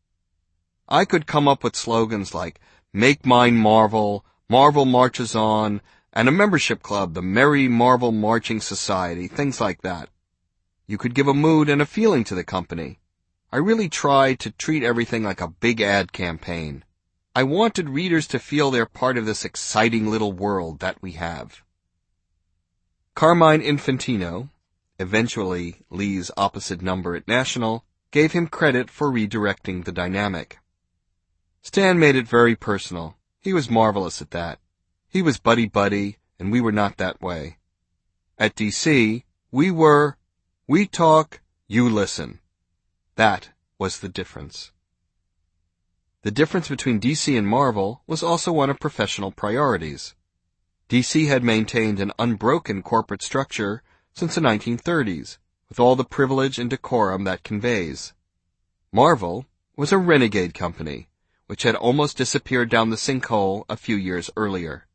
S1: I could come up with slogans like, "Make Mine Marvel," "Marvel Marches On," and a membership club, the Merry Marvel Marching Society, things like that. You could give a mood and a feeling to the company. I really tried to treat everything like a big ad campaign. I wanted readers to feel they're part of this exciting little world that we have. Carmine Infantino, eventually Lee's opposite number at National, gave him credit for redirecting the dynamic. Stan made it very personal. He was marvelous at that. He was buddy-buddy, and we were not that way. At D C, we were, we talk, you listen. That was the difference. The difference between D C and Marvel was also one of professional priorities. D C had maintained an unbroken corporate structure since the nineteen thirties, with all the privilege and decorum that conveys. Marvel was a renegade company, which had almost disappeared down the sinkhole a few years earlier.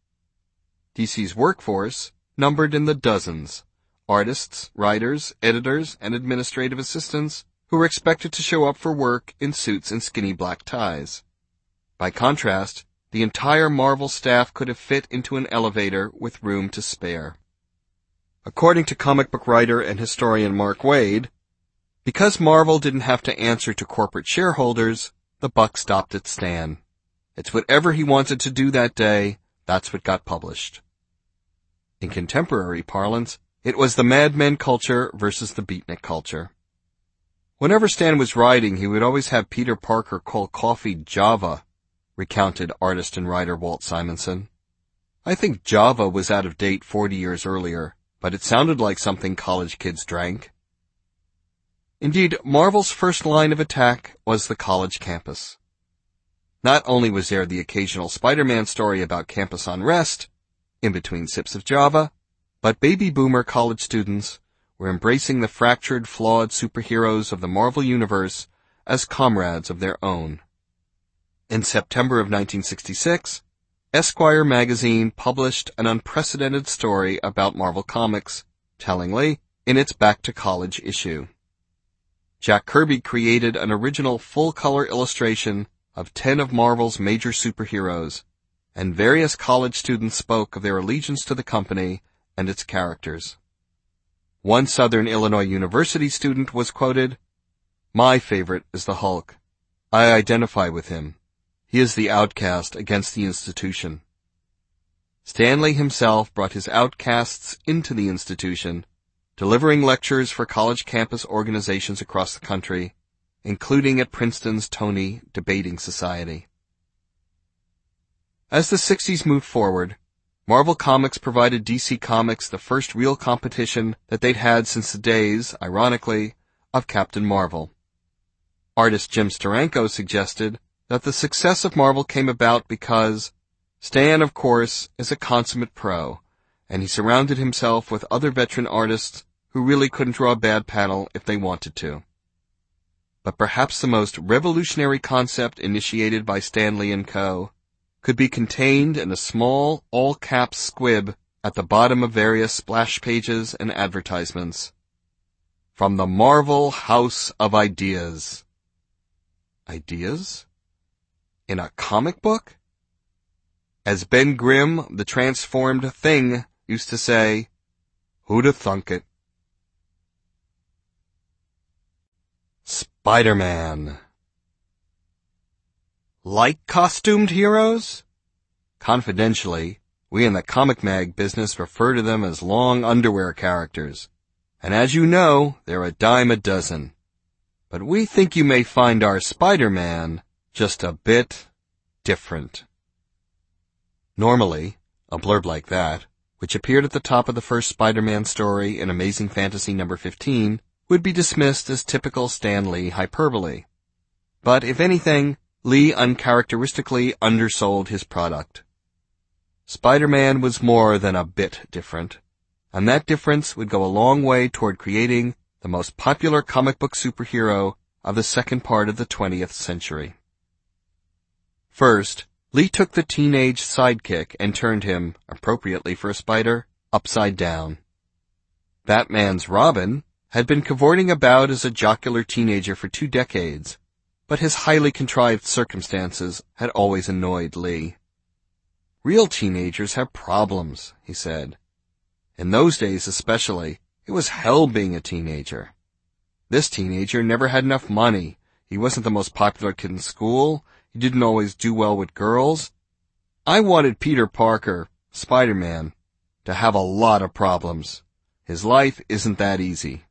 S1: D C's workforce numbered in the dozens: artists, writers, editors, and administrative assistants who were expected to show up for work in suits and skinny black ties. By contrast, the entire Marvel staff could have fit into an elevator with room to spare. According to comic book writer and historian Mark Waid, because Marvel didn't have to answer to corporate shareholders, the buck stopped at Stan. It's whatever he wanted to do that day, that's what got published. In contemporary parlance, it was the Mad Men culture versus the beatnik culture. Whenever Stan was writing, he would always have Peter Parker call coffee Java, recounted artist and writer Walt Simonson. I think Java was out of date forty years earlier, but it sounded like something college kids drank. Indeed, Marvel's first line of attack was the college campus. Not only was there the occasional Spider-Man story about campus unrest, in between sips of Java, but baby boomer college students were embracing the fractured, flawed superheroes of the Marvel Universe as comrades of their own. In September of nineteen sixty-six, Esquire magazine published an unprecedented story about Marvel Comics, tellingly, in its Back to College issue. Jack Kirby created an original full-color illustration of ten of Marvel's major superheroes, and various college students spoke of their allegiance to the company and its characters. One Southern Illinois University student was quoted, "My favorite is the Hulk. I identify with him. He is the outcast against the institution." Stan Lee himself brought his outcasts into the institution, delivering lectures for college campus organizations across the country, including at Princeton's Tony Debating Society. As the sixties moved forward, Marvel Comics provided D C Comics the first real competition that they'd had since the days, ironically, of Captain Marvel. Artist Jim Steranko suggested that the success of Marvel came about because Stan, of course, is a consummate pro, and he surrounded himself with other veteran artists who really couldn't draw a bad panel if they wanted to. But perhaps the most revolutionary concept initiated by Stan Lee and Co. could be contained in a small, all-caps squib at the bottom of various splash pages and advertisements. From the Marvel House of Ideas. Ideas? In a comic book? As Ben Grimm, the transformed Thing, used to say, who'da thunk it? Spider-Man. Like costumed heroes? Confidentially, we in the comic mag business refer to them as long underwear characters. And as you know, they're a dime a dozen. But we think you may find our Spider-Man just a bit different. Normally, a blurb like that, which appeared at the top of the first Spider-Man story in Amazing Fantasy number fifteen, would be dismissed as typical Stan Lee hyperbole. But if anything, Lee uncharacteristically undersold his product. Spider-Man was more than a bit different, and that difference would go a long way toward creating the most popular comic book superhero of the second part of the twentieth century. First, Lee took the teenage sidekick and turned him, appropriately for a spider, upside down. Batman's Robin had been cavorting about as a jocular teenager for two decades, but his highly contrived circumstances had always annoyed Lee. Real teenagers have problems, he said. In those days especially, it was hell being a teenager. This teenager never had enough money. He wasn't the most popular kid in school. He didn't always do well with girls. I wanted Peter Parker, Spider-Man, to have a lot of problems. His life isn't that easy.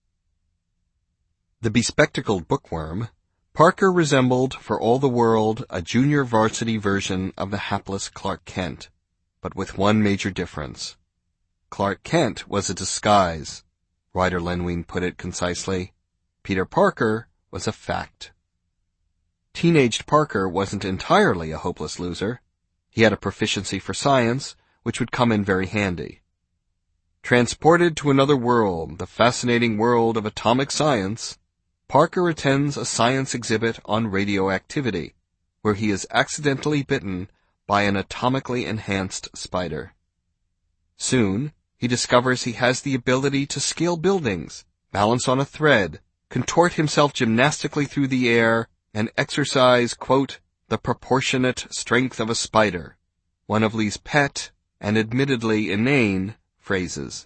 S1: The bespectacled bookworm, Parker resembled for all the world a junior varsity version of the hapless Clark Kent, but with one major difference. Clark Kent was a disguise, writer Len Wein put it concisely. Peter Parker was a fact. Teenaged Parker wasn't entirely a hopeless loser. He had a proficiency for science, which would come in very handy. Transported to another world, the fascinating world of atomic science, Parker attends a science exhibit on radioactivity, where he is accidentally bitten by an atomically enhanced spider. Soon, he discovers he has the ability to scale buildings, balance on a thread, contort himself gymnastically through the air, and exercise, quote, the proportionate strength of a spider, one of Lee's pet and admittedly inane phrases.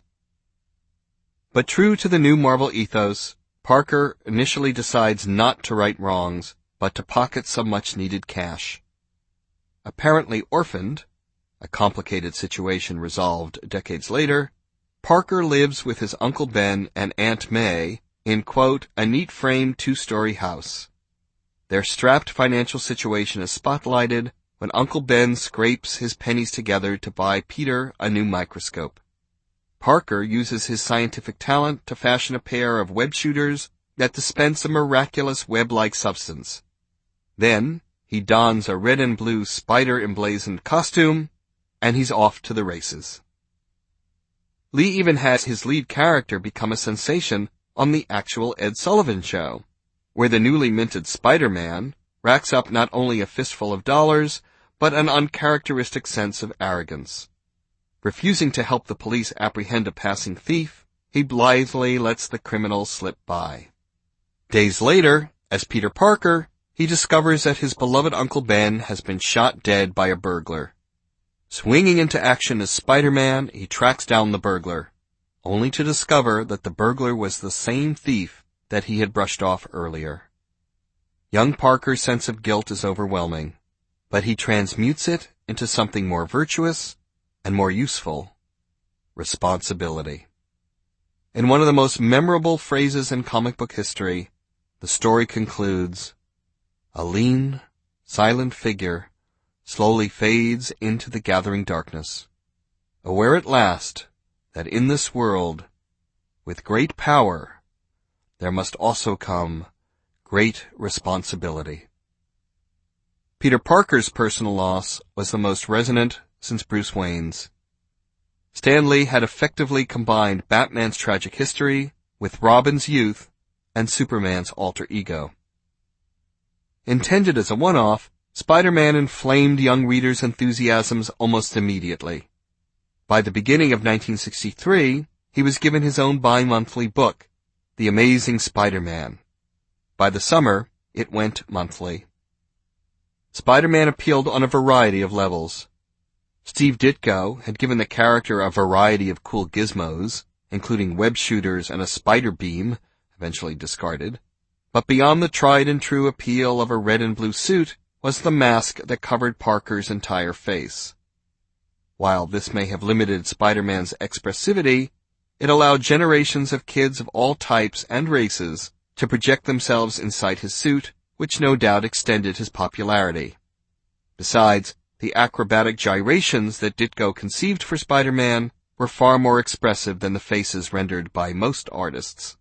S1: But true to the new Marvel ethos, Parker initially decides not to right wrongs, but to pocket some much-needed cash. Apparently orphaned, a complicated situation resolved decades later, Parker lives with his Uncle Ben and Aunt May in, quote, a neat-framed two-story house. Their strapped financial situation is spotlighted when Uncle Ben scrapes his pennies together to buy Peter a new microscope. Parker uses his scientific talent to fashion a pair of web shooters that dispense a miraculous web-like substance. Then, he dons a red and blue spider-emblazoned costume, and he's off to the races. Lee even has his lead character become a sensation on the actual Ed Sullivan Show, where the newly minted Spider-Man racks up not only a fistful of dollars, but an uncharacteristic sense of arrogance. Refusing to help the police apprehend a passing thief, he blithely lets the criminal slip by. Days later, as Peter Parker, he discovers that his beloved Uncle Ben has been shot dead by a burglar. Swinging into action as Spider-Man, he tracks down the burglar, only to discover that the burglar was the same thief that he had brushed off earlier. Young Parker's sense of guilt is overwhelming, but he transmutes it into something more virtuous and more useful: responsibility. In one of the most memorable phrases in comic book history, the story concludes, a lean, silent figure slowly fades into the gathering darkness, aware at last that in this world, with great power, there must also come great responsibility. Peter Parker's personal loss was the most resonant since Bruce Wayne's. Stan Lee had effectively combined Batman's tragic history with Robin's youth and Superman's alter ego. Intended as a one-off, Spider-Man inflamed young readers' enthusiasms almost immediately. By the beginning of nineteen sixty-three, he was given his own bi-monthly book, The Amazing Spider-Man. By the summer, it went monthly. Spider-Man appealed on a variety of levels. Steve Ditko had given the character a variety of cool gizmos, including web shooters and a spider beam, eventually discarded. But beyond the tried-and-true appeal of a red and blue suit was the mask that covered Parker's entire face. While this may have limited Spider-Man's expressivity, it allowed generations of kids of all types and races to project themselves inside his suit, which no doubt extended his popularity. Besides, the acrobatic gyrations that Ditko conceived for Spider-Man were far more expressive than the faces rendered by most artists.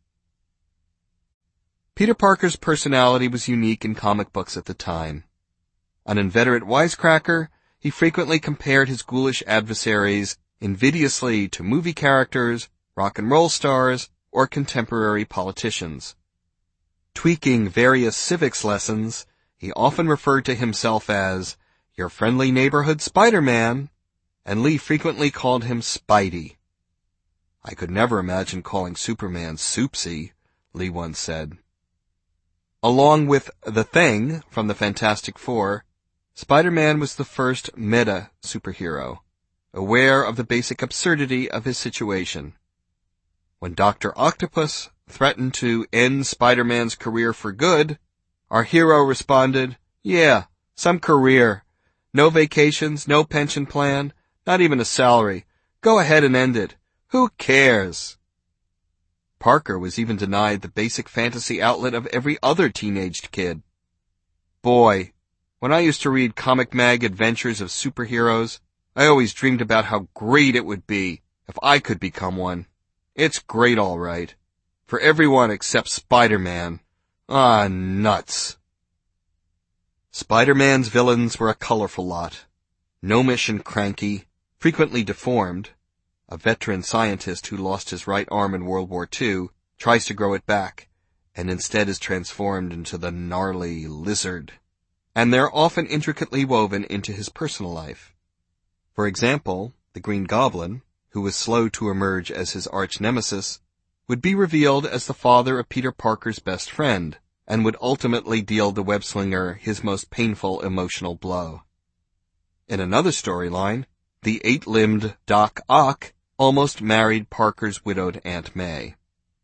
S1: Peter Parker's personality was unique in comic books at the time. An inveterate wisecracker, he frequently compared his ghoulish adversaries invidiously to movie characters, rock and roll stars, or contemporary politicians. Tweaking various civics lessons, he often referred to himself as your friendly neighborhood Spider-Man, and Lee frequently called him Spidey. I could never imagine calling Superman Soupsy, Lee once said. Along with The Thing from the Fantastic Four, Spider-Man was the first meta superhero, aware of the basic absurdity of his situation. When Doctor Octopus threatened to end Spider-Man's career for good, our hero responded, yeah, some career. No vacations, no pension plan, not even a salary. Go ahead and end it. Who cares? Parker was even denied the basic fantasy outlet of every other teenaged kid. Boy, when I used to read comic mag adventures of superheroes, I always dreamed about how great it would be if I could become one. It's great, all right. For everyone except Spider-Man. Ah, nuts. Spider-Man's villains were a colorful lot. Gnomish and cranky, frequently deformed. A veteran scientist who lost his right arm in World War Two tries to grow it back, and instead is transformed into the gnarly lizard. And they're often intricately woven into his personal life. For example, the Green Goblin, who was slow to emerge as his arch nemesis, would be revealed as the father of Peter Parker's best friend, and would ultimately deal the web-slinger his most painful emotional blow. In another storyline, the eight-limbed Doc Ock almost married Parker's widowed Aunt May.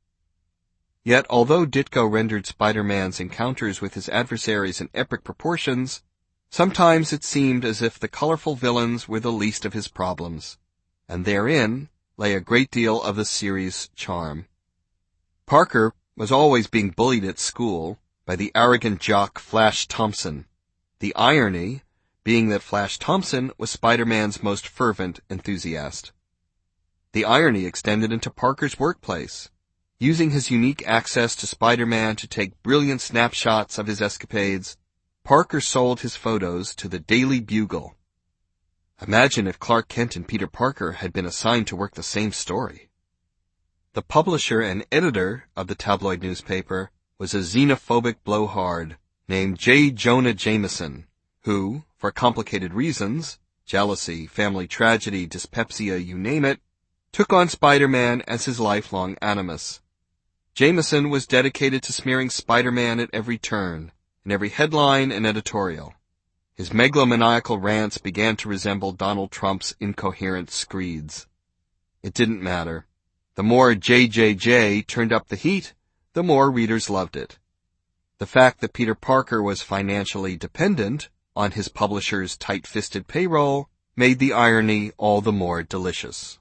S1: Yet, although Ditko rendered Spider-Man's encounters with his adversaries in epic proportions, sometimes it seemed as if the colorful villains were the least of his problems, and therein lay a great deal of the series' charm. Parker was always being bullied at school by the arrogant jock Flash Thompson, the irony being that Flash Thompson was Spider-Man's most fervent enthusiast. The irony extended into Parker's workplace, using his unique access to Spider-Man to take brilliant snapshots of his escapades. Parker sold his photos to the Daily Bugle. Imagine if Clark Kent and Peter Parker had been assigned to work the same story. The publisher and editor of the tabloid newspaper was a xenophobic blowhard named J. Jonah Jameson, who, for complicated reasons, jealousy, family tragedy, dyspepsia, you name it, took on Spider-Man as his lifelong animus. Jameson was dedicated to smearing Spider-Man at every turn, in every headline and editorial. His megalomaniacal rants began to resemble Donald Trump's incoherent screeds. It didn't matter. The more J J J turned up the heat, the more readers loved it. The fact that Peter Parker was financially dependent on his publisher's tight-fisted payroll made the irony all the more delicious.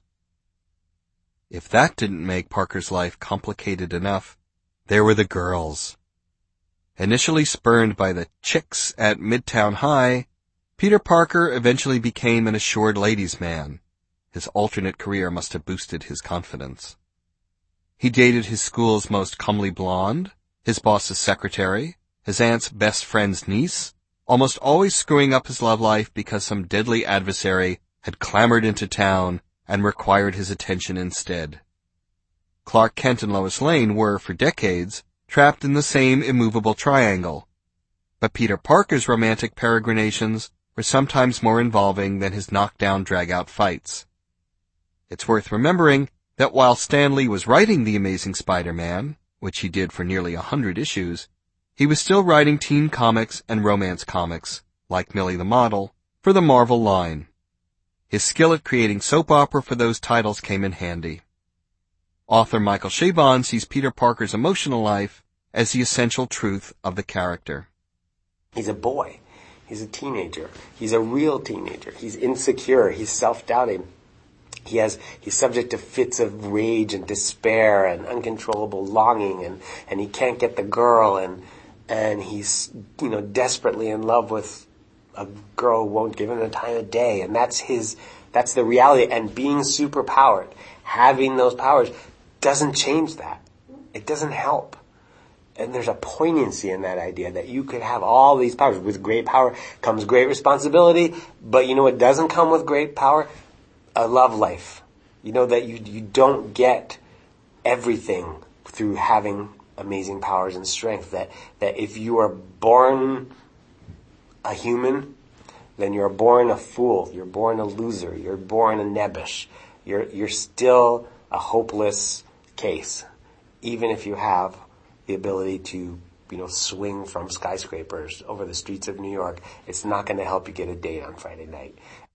S1: If that didn't make Parker's life complicated enough, there were the girls. Initially spurned by the chicks at Midtown High, Peter Parker eventually became an assured ladies' man. His alternate career must have boosted his confidence. He dated his school's most comely blonde, his boss's secretary, his aunt's best friend's niece, almost always screwing up his love life because some deadly adversary had clambered into town and required his attention instead. Clark Kent and Lois Lane were, for decades, trapped in the same immovable triangle. But Peter Parker's romantic peregrinations were sometimes more involving than his knockdown, drag-out fights. It's worth remembering that while Stan Lee was writing The Amazing Spider-Man, which he did for nearly a hundred issues, he was still writing teen comics and romance comics, like Millie the Model, for the Marvel line. His skill at creating soap opera for those titles came in handy. Author Michael Chabon sees Peter Parker's emotional life as the essential truth of the character.
S3: He's a boy. He's a teenager. He's a real teenager. He's insecure. He's self-doubting. He has, he's subject to fits of rage and despair and uncontrollable longing, and, and he can't get the girl, and, and he's, you know, desperately in love with a girl who won't give him the time of day, and that's his, that's the reality. And being superpowered, having those powers, doesn't change that. It doesn't help. And there's a poignancy in that idea that you could have all these powers. With great power comes great responsibility, but you know what doesn't come with great power? A love life. You know that you you don't get everything through having amazing powers and strength. That that if you are born a human, then you're born a fool. You're born a loser. You're born a nebbish. You're you're still a hopeless case, even if you have the ability to, you know, swing from skyscrapers over the streets of New York. It's not going to help you get a date on Friday night.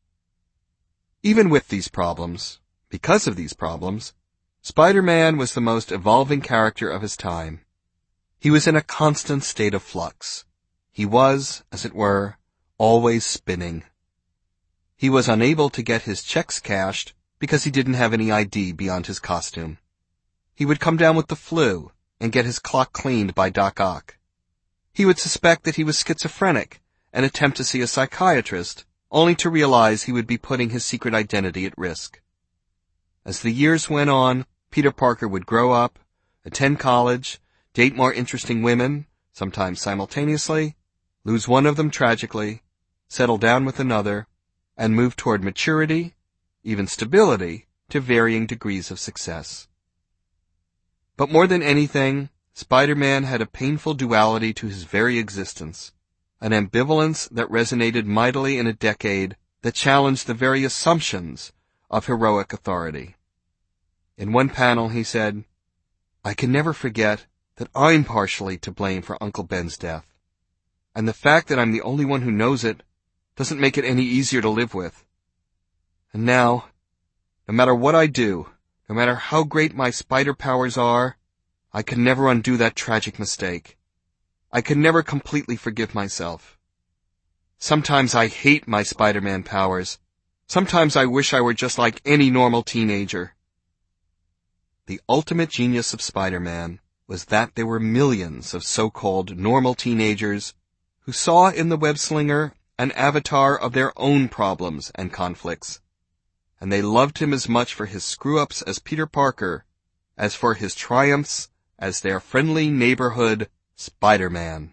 S1: Even with these problems, because of these problems, Spider-Man was the most evolving character of his time. He was in a constant state of flux. He was, as it were, always spinning. He was unable to get his checks cashed because he didn't have any I D beyond his costume. He would come down with the flu and get his clock cleaned by Doc Ock. He would suspect that he was schizophrenic and attempt to see a psychiatrist, only to realize he would be putting his secret identity at risk. As the years went on, Peter Parker would grow up, attend college, date more interesting women, sometimes simultaneously, lose one of them tragically, settle down with another, and move toward maturity, even stability, to varying degrees of success. But more than anything, Spider-Man had a painful duality to his very existence, an ambivalence that resonated mightily in a decade that challenged the very assumptions of heroic authority. In one panel he said, "I can never forget that I'm partially to blame for Uncle Ben's death, and the fact that I'm the only one who knows it doesn't make it any easier to live with. And now, no matter what I do, no matter how great my spider powers are, I can never undo that tragic mistake. I can never completely forgive myself. Sometimes I hate my Spider-Man powers. Sometimes I wish I were just like any normal teenager." The ultimate genius of Spider-Man was that there were millions of so-called normal teenagers who saw in the web-slinger an avatar of their own problems and conflicts, and they loved him as much for his screw-ups as Peter Parker as for his triumphs as their friendly neighborhood Spider-Man.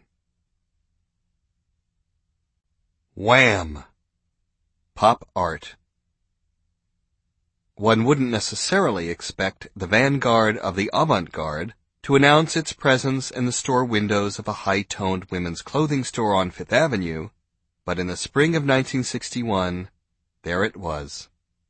S1: Wham! Pop art. One wouldn't necessarily expect the vanguard of the avant-garde to announce its presence in the store windows of a high-toned women's clothing store on Fifth Avenue, but in the spring of nineteen sixty-one, there it was.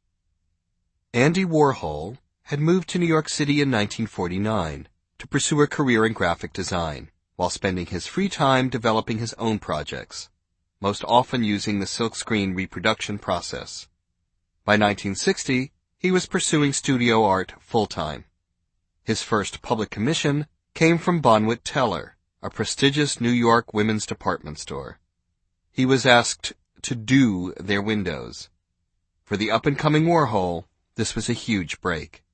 S1: Andy Warhol had moved to New York City in nineteen forty-nine to pursue a career in graphic design, while spending his free time developing his own projects, most often using the silkscreen reproduction process. By nineteen sixty, he was pursuing studio art full-time. His first public commission came from Bonwit Teller, a prestigious New York women's department store. He was asked to do their windows. For the up-and-coming Warhol, this was a huge break.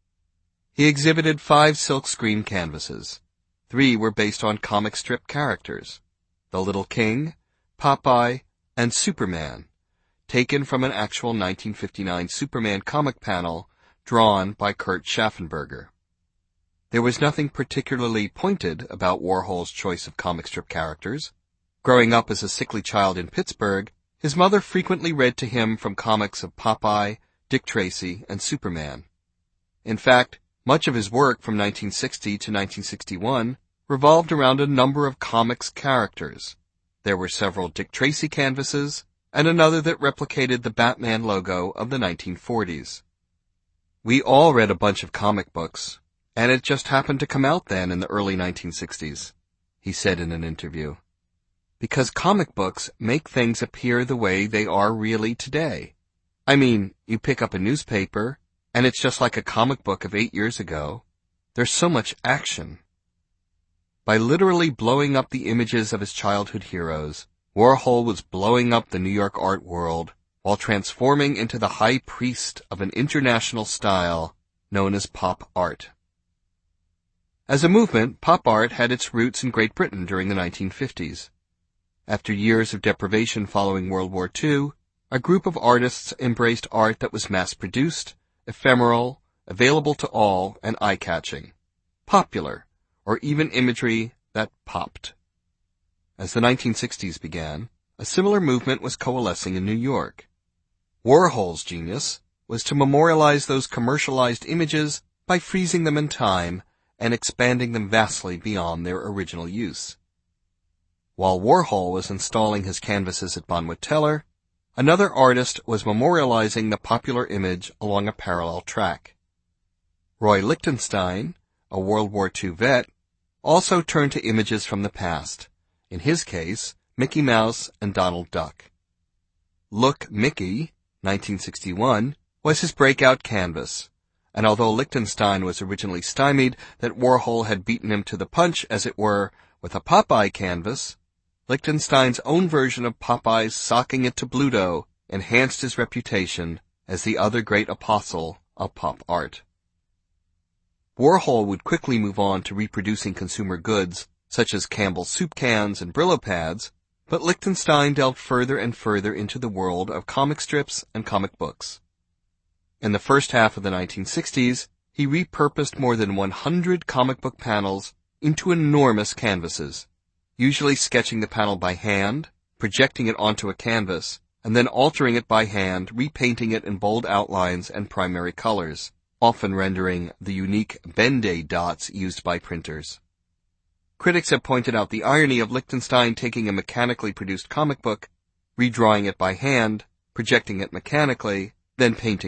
S1: He exhibited five silkscreen canvases. Three were based on comic strip characters: The Little King, Popeye, and Superman, taken from an actual nineteen fifty-nine Superman comic panel drawn by Kurt Schaffenberger. There was nothing particularly pointed about Warhol's choice of comic strip characters. Growing up as a sickly child in Pittsburgh, his mother frequently read to him from comics of Popeye, Dick Tracy, and Superman. In fact, much of his work from nineteen sixty to nineteen sixty-one revolved around a number of comics characters. There were several Dick Tracy canvases, and another that replicated the Batman logo of the nineteen forties. "We all read a bunch of comic books, and it just happened to come out then in the early nineteen sixties, he said in an interview. "Because comic books make things appear the way they are really today. I mean, you pick up a newspaper, and it's just like a comic book of eight years ago. There's so much action." By literally blowing up the images of his childhood heroes, Warhol was blowing up the New York art world while transforming into the high priest of an international style known as pop art. As a movement, pop art had its roots in Great Britain during the nineteen fifties. After years of deprivation following World War Two, a group of artists embraced art that was mass-produced, ephemeral, available to all, and eye-catching, popular, or even imagery that popped. As the nineteen sixties began, a similar movement was coalescing in New York. Warhol's genius was to memorialize those commercialized images by freezing them in time and expanding them vastly beyond their original use. While Warhol was installing his canvases at Bonwit Teller, another artist was memorializing the popular image along a parallel track. Roy Lichtenstein, a World War Two vet, also turned to images from the past, in his case, Mickey Mouse and Donald Duck. Look, Mickey, nineteen sixty-one, was his breakout canvas, and although Lichtenstein was originally stymied that Warhol had beaten him to the punch, as it were, with a Popeye canvas, Lichtenstein's own version of Popeye's socking it to Bluto enhanced his reputation as the other great apostle of pop art. Warhol would quickly move on to reproducing consumer goods, such as Campbell's soup cans and Brillo pads, but Lichtenstein delved further and further into the world of comic strips and comic books. In the first half of the nineteen sixties, he repurposed more than one hundred comic book panels into enormous canvases, usually sketching the panel by hand, projecting it onto a canvas, and then altering it by hand, repainting it in bold outlines and primary colors, often rendering the unique Ben-Day dots used by printers. Critics have pointed out the irony of Lichtenstein taking a mechanically produced comic book, redrawing it by hand, projecting it mechanically, then painting